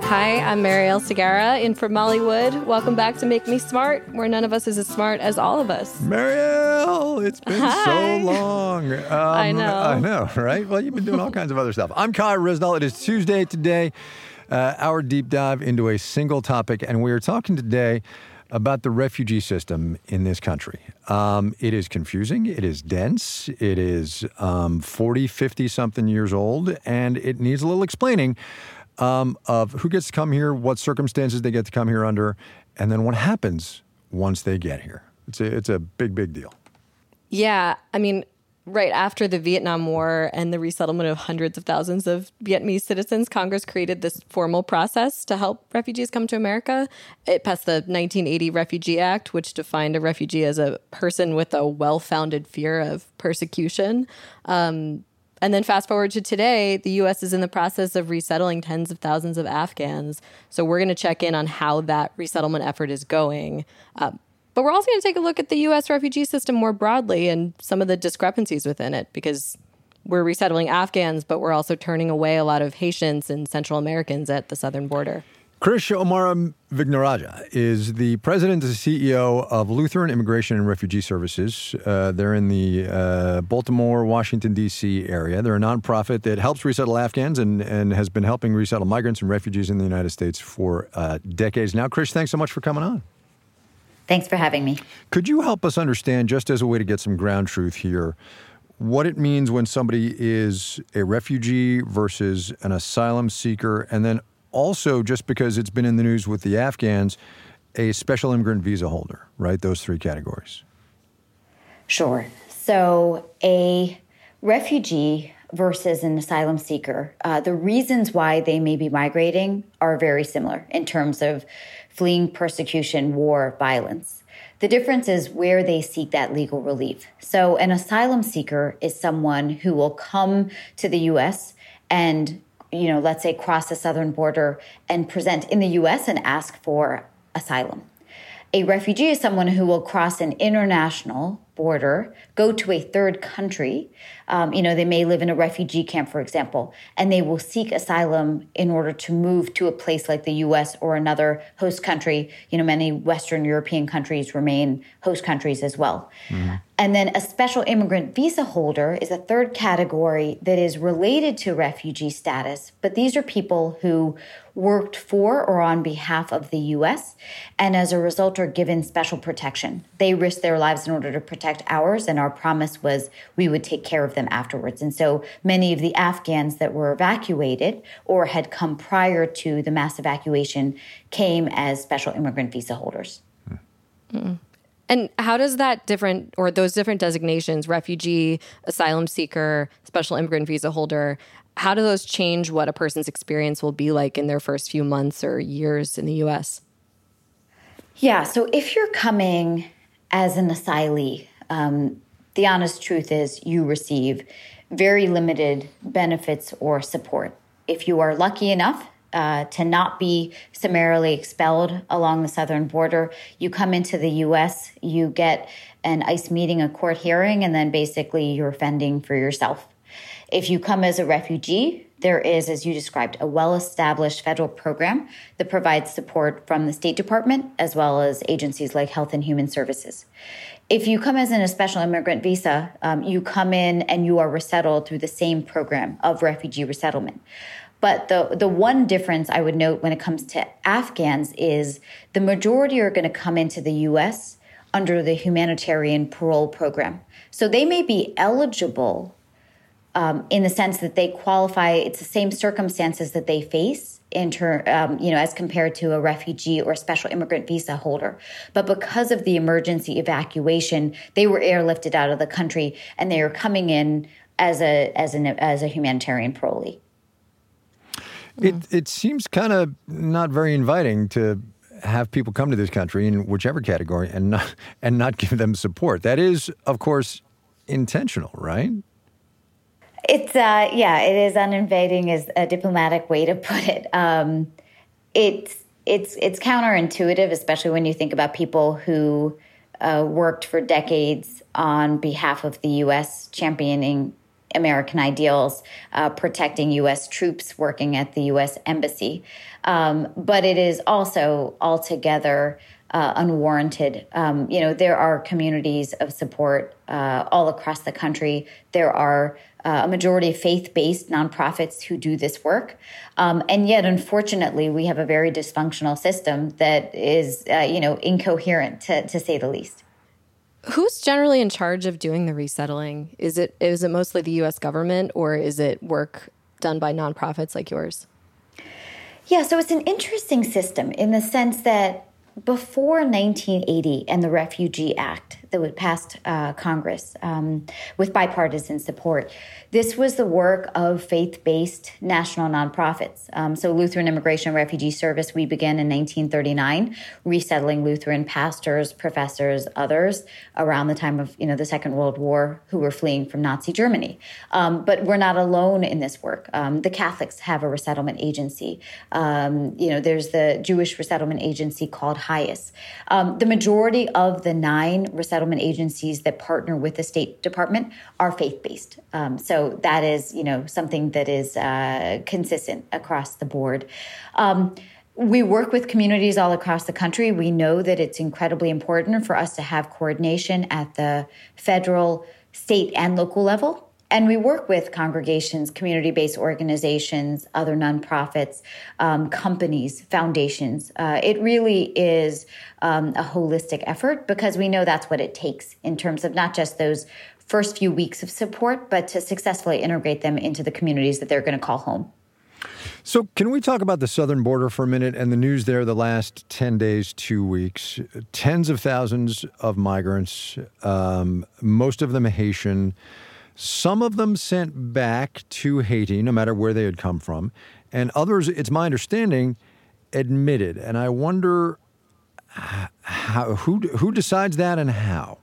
Hi, I'm Marielle Segarra in from Mollywood. Welcome back to Make Me Smart, where none of us is as smart as all of us. Marielle, it's been so long. I know, right? Well, you've been doing all kinds of other stuff. I'm Kai Ryssdal. It is Tuesday today, our deep dive into a single topic, and we are talking today about the refugee system in this country. It is confusing. It is dense. It is 40, 50-something years old, and it needs a little explaining of who gets to come here, what circumstances they get to come here under, and then what happens once they get here. It's a big, big deal. Yeah, I mean, right after the Vietnam War and the resettlement of hundreds of thousands of Vietnamese citizens, Congress created this formal process to help refugees come to America. It passed the 1980 Refugee Act, which defined a refugee as a person with a well-founded fear of persecution. And then fast forward to today, the U.S. is in the process of resettling tens of thousands of Afghans. So we're going to check in on how that resettlement effort is going. But we're also going to take a look at the U.S. refugee system more broadly and some of the discrepancies within it, because we're resettling Afghans, but we're also turning away a lot of Haitians and Central Americans at the southern border. Krish Omaramvignarajah is the president and CEO of Lutheran Immigration and Refugee Services. They're in the Baltimore, Washington, D.C. area. They're a nonprofit that helps resettle Afghans and has been helping resettle migrants and refugees in the United States for decades now. Krish, thanks so much for coming on. Thanks for having me. Could you help us understand, just as a way to get some ground truth here, what it means when somebody is a refugee versus an asylum seeker, and then also, just because it's been in the news with the Afghans, a special immigrant visa holder, right? Those three categories. Sure. So a refugee versus an asylum seeker, the reasons why they may be migrating are very similar in terms of fleeing persecution, war, violence. The difference is where they seek that legal relief. So an asylum seeker is someone who will come to the U.S. and let's say cross the southern border and present in the U.S. and ask for asylum. A refugee is someone who will cross an international border, go to a third country. They may live in a refugee camp, for example, and they will seek asylum in order to move to a place like the U.S. or another host country. Many Western European countries remain host countries as well. Mm-hmm. And then a special immigrant visa holder is a third category that is related to refugee status, but these are people who worked for or on behalf of the U.S. and as a result are given special protection. They risk their lives in order to protect ours, and our promise was we would take care of them afterwards. And so many of the Afghans that were evacuated or had come prior to the mass evacuation came as special immigrant visa holders. Mm-hmm. And how does those different designations, refugee, asylum seeker, special immigrant visa holder, how do those change what a person's experience will be like in their first few months or years in the U.S.? Yeah, so if you're coming as an asylee, the honest truth is you receive very limited benefits or support. If you are lucky enough to not be summarily expelled along the southern border, you come into the U.S., you get an ICE meeting, a court hearing, and then basically you're fending for yourself. If you come as a refugee, there is, as you described, a well-established federal program that provides support from the State Department as well as agencies like Health and Human Services. If you come as in a special immigrant visa, you come in and you are resettled through the same program of refugee resettlement. But the one difference I would note when it comes to Afghans is the majority are going to come into the U.S. under the humanitarian parole program. So they may be eligible in the sense that they qualify. It's the same circumstances that they face as compared to a refugee or a special immigrant visa holder. But because of the emergency evacuation, they were airlifted out of the country and they are coming in as a humanitarian parolee. It seems kind of not very inviting to have people come to this country in whichever category and not give them support. That is, of course, intentional, right? It's it is uninviting is a diplomatic way to put it. It's counterintuitive, especially when you think about people who worked for decades on behalf of the U.S. championing American ideals, protecting U.S. troops working at the U.S. Embassy. But it is also altogether unwarranted. There are communities of support all across the country. There are a majority of faith-based nonprofits who do this work. And yet, unfortunately, we have a very dysfunctional system that is, incoherent, to say the least. Who's generally in charge of doing the resettling? Is it mostly the U.S. government, or is it work done by nonprofits like yours? Yeah, so it's an interesting system in the sense that before 1980 and the Refugee Act that was passed Congress with bipartisan support, this was the work of faith-based national nonprofits. So Lutheran Immigration and Refugee Service, we began in 1939, resettling Lutheran pastors, professors, others around the time of the Second World War who were fleeing from Nazi Germany. But we're not alone in this work. The Catholics have a resettlement agency. There's the Jewish resettlement agency called HIAS. The majority of the 9 resettlement agencies that partner with the State Department are faith-based. So that is, something that is consistent across the board. We work with communities all across the country. We know that it's incredibly important for us to have coordination at the federal, state, and local level. And we work with congregations, community-based organizations, other nonprofits, companies, foundations. It really is a holistic effort because we know that's what it takes in terms of not just those first few weeks of support, but to successfully integrate them into the communities that they're going to call home. So can we talk about the southern border for a minute and the news there the last 10 days, 2 weeks? Tens of thousands of migrants, most of them Haitian, some of them sent back to Haiti, no matter where they had come from, and others, it's my understanding, admitted. And I wonder who decides that and how?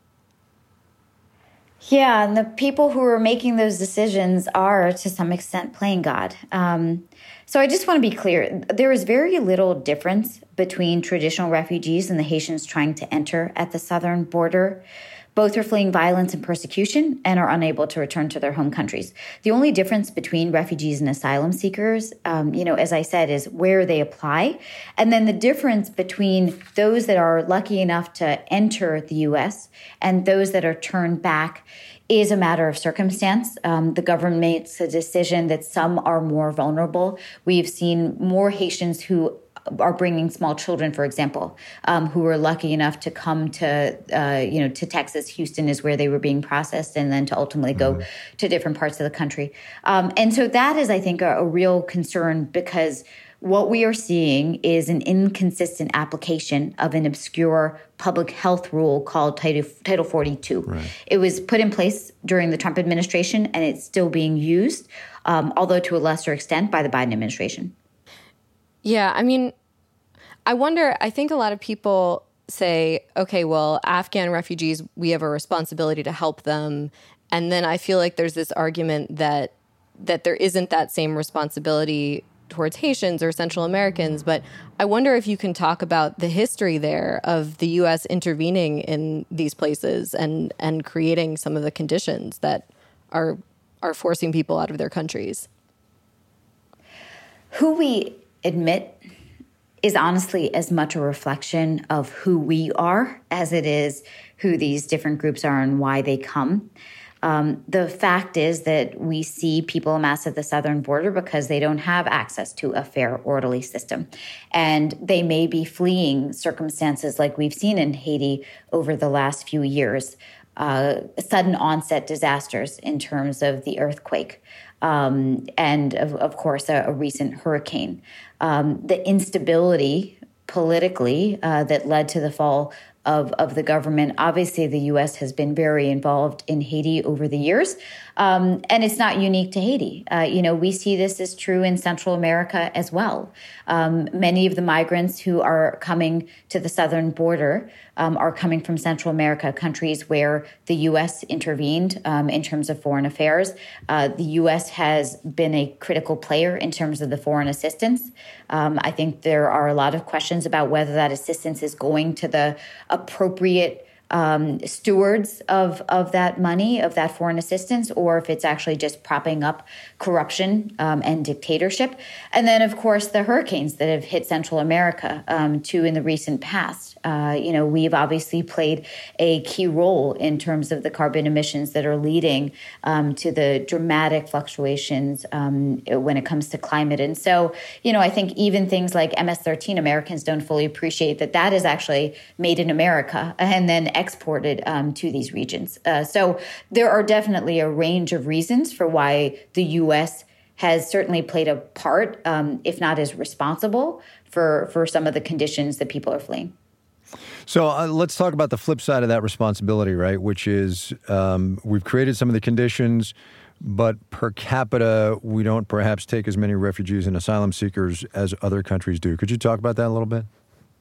Yeah, and the people who are making those decisions are, to some extent, playing God. So I just want to be clear. There is very little difference between traditional refugees and the Haitians trying to enter at the southern border. Both are fleeing violence and persecution and are unable to return to their home countries. The only difference between refugees and asylum seekers, as I said, is where they apply. And then the difference between those that are lucky enough to enter the U.S. and those that are turned back is a matter of circumstance. The government makes a decision that some are more vulnerable. We've seen more Haitians who are bringing small children, for example, who were lucky enough to come to Texas. Houston is where they were being processed, and then to ultimately go to different parts of the country. And so that is, I think, a real concern because what we are seeing is an inconsistent application of an obscure public health rule called Title 42. Right. It was put in place during the Trump administration, and it's still being used, although to a lesser extent by the Biden administration. Yeah, I mean, I think a lot of people say, okay, well, Afghan refugees, we have a responsibility to help them. And then I feel like there's this argument that there isn't that same responsibility towards Haitians or Central Americans. But I wonder if you can talk about the history there of the U.S. intervening in these places and creating some of the conditions that are forcing people out of their countries. Who we admit is honestly as much a reflection of who we are as it is who these different groups are and why they come. The fact is that we see people amass at the southern border because they don't have access to a fair, orderly system. And they may be fleeing circumstances like we've seen in Haiti over the last few years, sudden onset disasters in terms of the earthquake. And of course, a recent hurricane. The instability politically that led to the fall of the government. Obviously, the U.S. has been very involved in Haiti over the years, and it's not unique to Haiti. We see this as true in Central America as well. Many of the migrants who are coming to the southern border are coming from Central America, countries where the U.S. intervened in terms of foreign affairs. The U.S. has been a critical player in terms of the foreign assistance. I think there are a lot of questions about whether that assistance is going to the appropriate stewards of that money, of that foreign assistance, or if it's actually just propping up corruption and dictatorship. And then, of course, the hurricanes that have hit Central America, too, in the recent past. We've obviously played a key role in terms of the carbon emissions that are leading to the dramatic fluctuations when it comes to climate. And so, I think even things like MS-13, Americans don't fully appreciate that is actually made in America and then exported to these regions. So there are definitely a range of reasons for why the U.S. has certainly played a part, if not is responsible, for some of the conditions that people are fleeing. So let's talk about the flip side of that responsibility, right? Which is we've created some of the conditions, but per capita, we don't perhaps take as many refugees and asylum seekers as other countries do. Could you talk about that a little bit?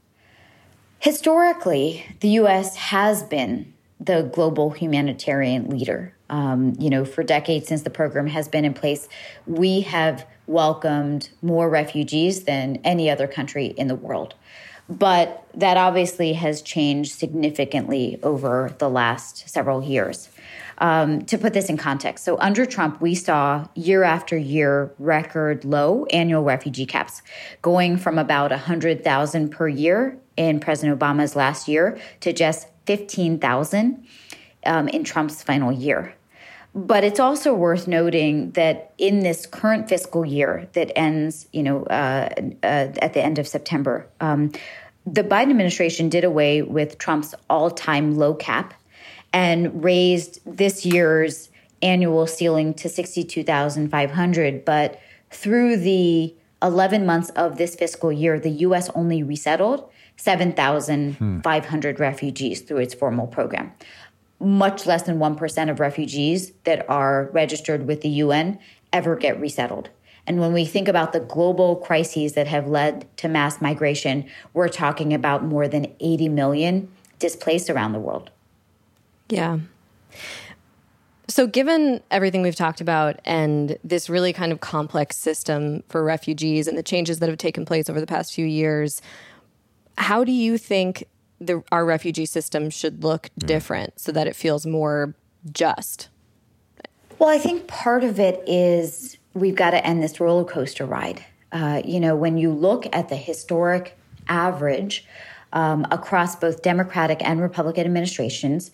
Historically, the U.S. has been the global humanitarian leader. For decades since the program has been in place, we have welcomed more refugees than any other country in the world. But that obviously has changed significantly over the last several years. To put this in context, so under Trump, we saw year after year record low annual refugee caps, going from about 100,000 per year in President Obama's last year to just 15,000 in Trump's final year. But it's also worth noting that in this current fiscal year that ends, at the end of September, the Biden administration did away with Trump's all-time low cap and raised this year's annual ceiling to 62,500. But through the 11 months of this fiscal year, the U.S. only resettled 7,500 refugees through its formal program. Much less than 1% of refugees that are registered with the UN ever get resettled. And when we think about the global crises that have led to mass migration, we're talking about more than 80 million displaced around the world. Yeah. So given everything we've talked about and this really kind of complex system for refugees and the changes that have taken place over the past few years, how do you think our refugee system should look different so that it feels more just? Well, I think part of it is we've got to end this roller coaster ride. When you look at the historic average across both Democratic and Republican administrations,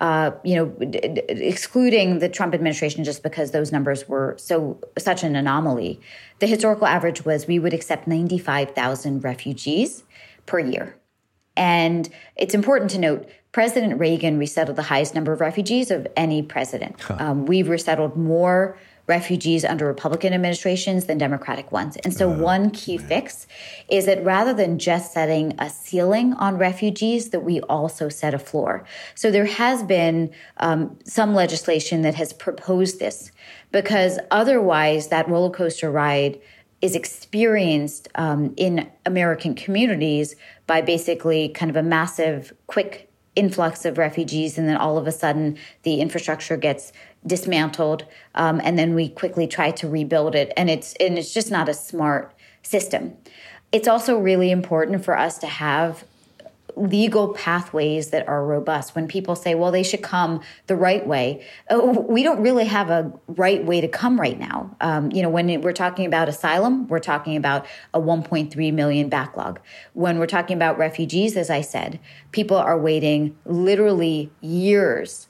excluding the Trump administration just because those numbers were such an anomaly, the historical average was we would accept 95,000 refugees per year. And it's important to note, President Reagan resettled the highest number of refugees of any president. We've resettled more refugees under Republican administrations than Democratic ones. And so one key fix is that rather than just setting a ceiling on refugees, that we also set a floor. So there has been some legislation that has proposed this, because otherwise that roller coaster ride is experienced in American communities by basically kind of a massive, quick influx of refugees, and then all of a sudden the infrastructure gets dismantled, and then we quickly try to rebuild it, and it's just not a smart system. It's also really important for us to have legal pathways that are robust. When people say, well, they should come the right way, we don't really have a right way to come right now. When we're talking about asylum, we're talking about a 1.3 million backlog. When we're talking about refugees, as I said, people are waiting literally years,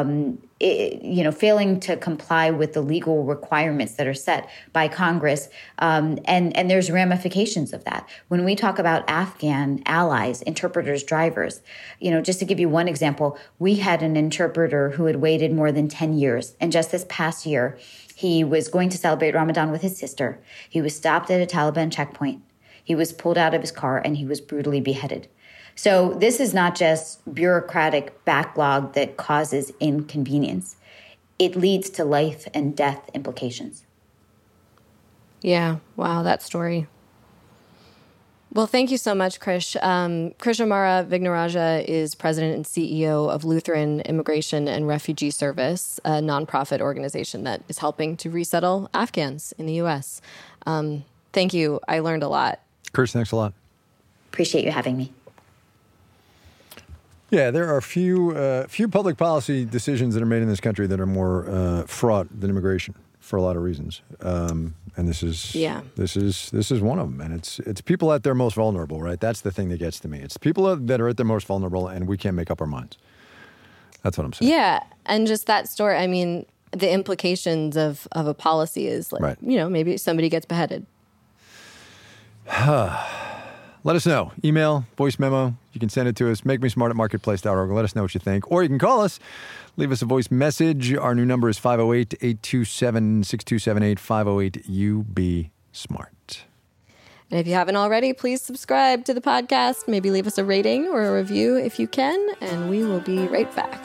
failing to comply with the legal requirements that are set by Congress. And there's ramifications of that. When we talk about Afghan allies, interpreters, drivers, just to give you one example, we had an interpreter who had waited more than 10 years. And just this past year, he was going to celebrate Ramadan with his sister. He was stopped at a Taliban checkpoint. He was pulled out of his car and he was brutally beheaded. So this is not just bureaucratic backlog that causes inconvenience. It leads to life and death implications. Yeah. Wow, that story. Well, thank you so much, Krish. Krishamara Vignarajah is president and CEO of Lutheran Immigration and Refugee Service, a nonprofit organization that is helping to resettle Afghans in the U.S. Thank you. I learned a lot. Krish, thanks a lot. Appreciate you having me. Yeah, there are few public policy decisions that are made in this country that are more fraught than immigration for a lot of reasons. And this is one of them. And it's people at their most vulnerable, right? That's the thing that gets to me. It's people that are at their most vulnerable, and we can't make up our minds. That's what I'm saying. Yeah, and just that story. I mean, the implications of a policy is like, right. Maybe somebody gets beheaded. Let us know. Email, voice memo. You can send it to us. MakeMeSmart@marketplace.org. Let us know what you think. Or you can call us. Leave us a voice message. Our new number is 508-827-6278, 508-UB-SMART. And if you haven't already, please subscribe to the podcast. Maybe leave us a rating or a review if you can. And we will be right back.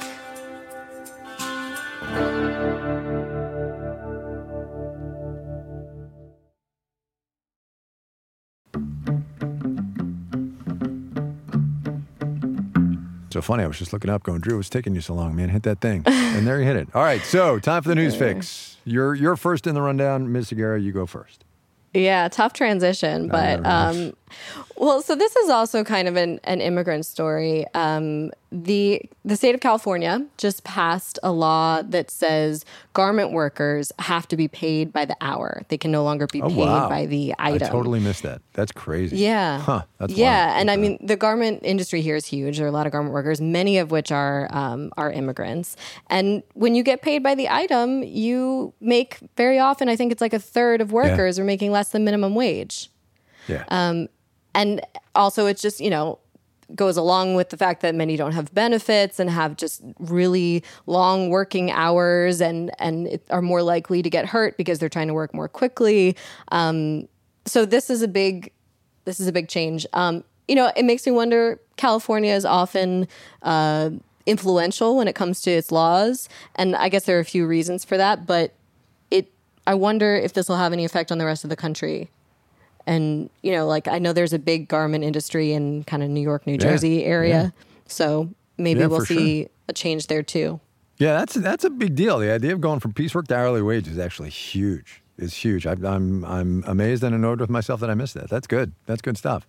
So funny. I was just looking up going, Drew, what's taking you so long, man? Hit that thing. And there you hit it. All right. So time for the news fix. You're first in the rundown. Ms. Segarra, you go first. Yeah, tough transition. But, so this is also kind of an immigrant story. The state of California just passed a law that says garment workers have to be paid by the hour. They can no longer be paid by the item. I totally missed that. That's crazy. Yeah. Huh. That's yeah. wild. And I mean, the garment industry here is huge. There are a lot of garment workers, many of which are immigrants. And when you get paid by the item, you make very often, I think it's like a third of workers are making less than minimum wage. Yeah. And also it's just, goes along with the fact that many don't have benefits and have just really long working hours and are more likely to get hurt because they're trying to work more quickly. So this is a big change. It makes me wonder, California is often influential when it comes to its laws. And I guess there are a few reasons for that, but I wonder if this will have any effect on the rest of the country. And, I know there's a big garment industry in kind of New York, New Jersey area. Yeah. So maybe we'll see a change there too. Yeah, that's a big deal. The idea of going from piecework to hourly wage is actually huge. It's huge. I'm amazed and annoyed with myself that I missed that. That's good. That's good stuff.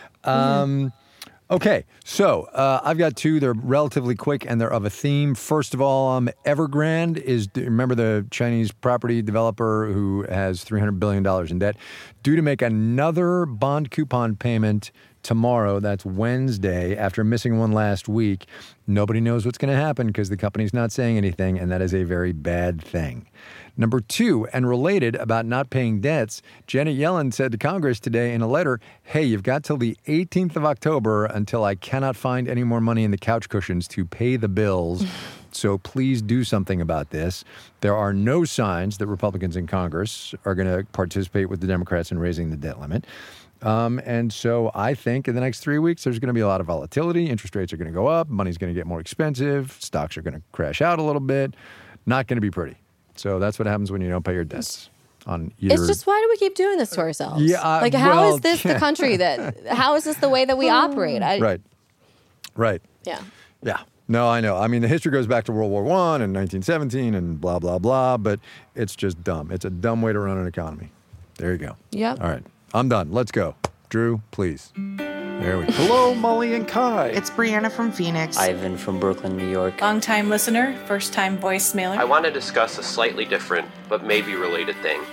Okay, so I've got two. They're relatively quick, and they're of a theme. First of all, Evergrande remember the Chinese property developer who has $300 billion in debt, due to make another bond coupon payment tomorrow. That's Wednesday, after missing one last week. Nobody knows what's going to happen because the company's not saying anything, and that is a very bad thing. Number two, and related about not paying debts, Janet Yellen said to Congress today in a letter, hey, you've got till the 18th of October until I cannot find any more money in the couch cushions to pay the bills. So please do something about this. There are no signs that Republicans in Congress are going to participate with the Democrats in raising the debt limit. And so I think in the next 3 weeks, there's going to be a lot of volatility. Interest rates are going to go up. Money's going to get more expensive. Stocks are going to crash out a little bit. Not going to be pretty. So that's what happens when you don't pay your debts. It's just, why do we keep doing this to ourselves? Yeah, how is this the country how is this the way that we operate? Right. Yeah. No, I know. I mean, the history goes back to World War I and 1917 and blah, blah, blah, but it's just dumb. It's a dumb way to run an economy. There you go. Yeah. All right. I'm done. Let's go. Drew, please. There we go. Hello, Molly and Kai. It's Brianna from Phoenix. Ivan from Brooklyn, New York. Long-time listener, first-time voicemailer. I want to discuss a slightly different, but maybe related thing.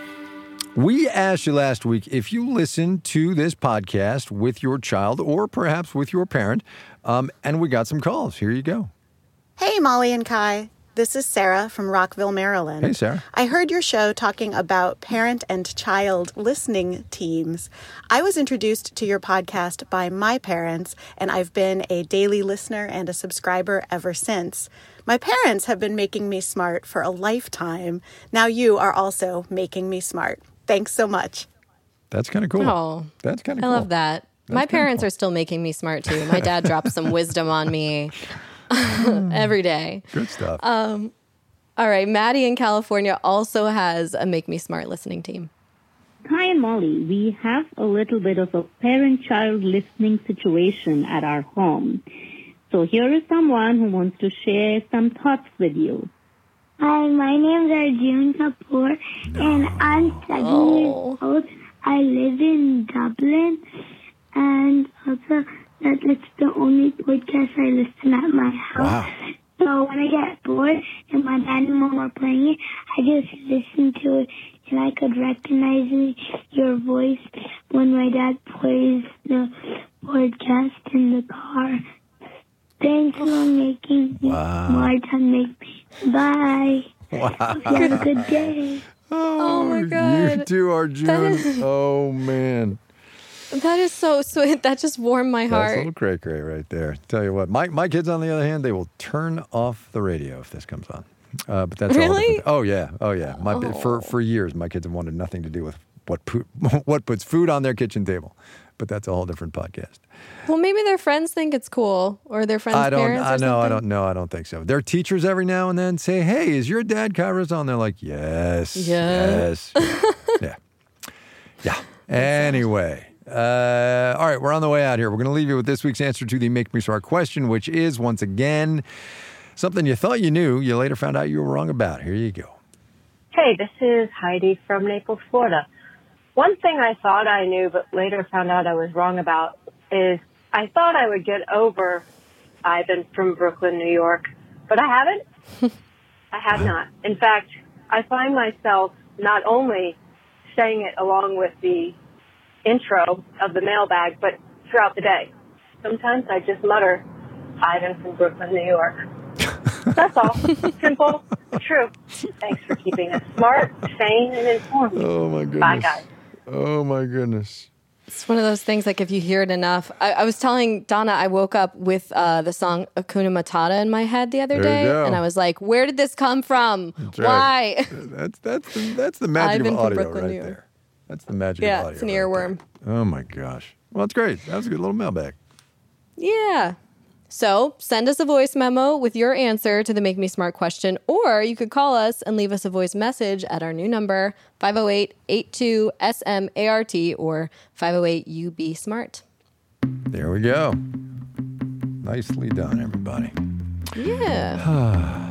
We asked you last week if you listen to this podcast with your child or perhaps with your parent, and we got some calls. Here you go. Hey, Molly and Kai. This is Sarah from Rockville, Maryland. Hey, Sarah. I heard your show talking about parent and child listening teams. I was introduced to your podcast by my parents, and I've been a daily listener and a subscriber ever since. My parents have been making me smart for a lifetime. Now you are also making me smart. Thanks so much. That's kind of cool. Oh, that's kind of cool. I love that. My parents are still making me smart, too. My dad drops some wisdom on me every day. Good stuff. All right. Maddie in California also has a Make Me Smart listening team. Hi, and Molly. We have a little bit of a parent-child listening situation at our home. So here is someone who wants to share some thoughts with you. Hi, my name is Arjun Kapoor, and I'm 7 years old. I live in Dublin, and also that it's the only podcast I listen at I could recognize your voice when my dad plays the podcast in the car. Thanks for making me smart and make me. Bye. Wow. Have a good day. Oh my God. You too, Arjun. Oh, man. That is so sweet. That just warmed my That's a heart. little cray-cray right there. Tell you what, my kids, on the other hand, they will turn off the radio if this comes on. But that's all Really? different. Oh, yeah. For years, my kids have wanted nothing to do with what puts food on their kitchen table. But that's a whole different podcast. Well, maybe their friends think it's cool, or their friends' parents or something. I don't think so. Their teachers every now and then say, "Hey, is your dad Kai Ryssdal?" And they're like, "Yes, yes." Yeah. Anyway. All right, we're on the way out here. We're going to leave you with this week's answer to the Make Me Smart question, which is, once again, something you thought you knew, you later found out you were wrong about. Here you go. Hey, this is Heidi from Naples, Florida. One thing I thought I knew but later found out I was wrong about is I thought I would get over Ivan from Brooklyn, New York, but I haven't. I have not. In fact, I find myself not only saying it along with the intro of the mailbag, but throughout the day. Sometimes I just mutter, Ivan from Brooklyn, New York. That's all. Simple, but true. Thanks for keeping us smart, sane, and informed. Oh, my goodness. Bye, guys. Oh, my goodness. It's one of those things, like, if you hear it enough. I was telling Donna I woke up with the song Hakuna Matata in my head the other day. And I was like, where did this come from? That's Why? Right. That's the magic Ivan of from audio Brooklyn, right New York. there. That's the magic of Yeah, audio. it's an earworm. Oh, my gosh. Well, that's great. That was a good little mailbag. Yeah. So send us a voice memo with your answer to the Make Me Smart question, or you could call us and leave us a voice message at our new number, 508-82-SMART or 508-UB-SMART. There we go. Nicely done, everybody. Yeah.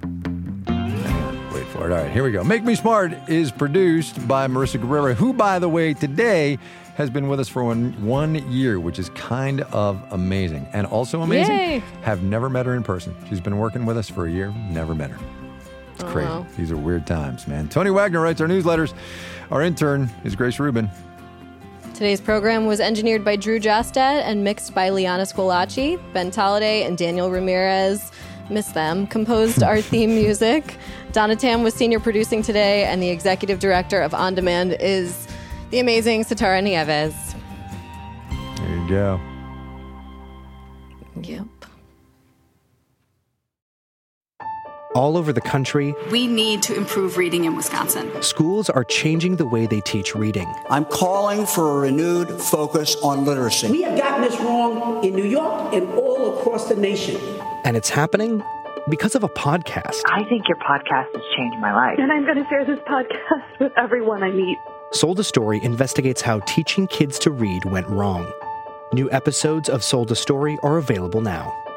Wait for it. All right, here we go. Make Me Smart is produced by Marissa Guerrera, who, by the way, today has been with us for one year, which is kind of amazing. And also amazing, Yay. have never met her in person. She's been working with us for a year, never met her. It's crazy. Wow. These are weird times, man. Tony Wagner writes our newsletters. Our intern is Grace Rubin. Today's program was engineered by Drew Jostad and mixed by Liana Squilacci. Ben Tolliday and Daniel Ramirez, miss them, composed our theme music. Donna Tam was senior producing today, and the executive director of On Demand is the amazing Satara Nieves. There you go. Yep. All over the country, we need to improve reading in Wisconsin. Schools are changing the way they teach reading. I'm calling for a renewed focus on literacy. We have gotten this wrong in New York and all across the nation. And it's happening because of a podcast. I think your podcast has changed my life. And I'm going to share this podcast with everyone I meet. Sold a Story investigates how teaching kids to read went wrong. New episodes of Sold a Story are available now.